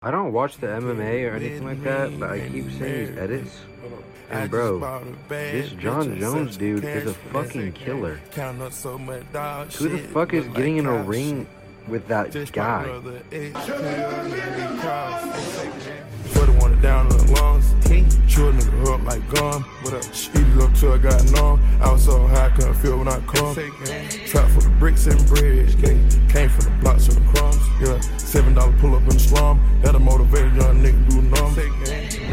I don't watch the MMA or anything like that, but I keep seeing these edits. And bro, this John Jones dude is a fucking killer. Who the fuck is getting in a ring with that guy? Shorty want it down in the lungs. Short nigga up like gum. What up? Eat it up till I got numb. I was so high, I couldn't feel when I come. Trap for the bricks and bread. Came from the blocks of the crumbs. Yeah, $7 pull up in the slum. That'll motivate a young nigga do numb.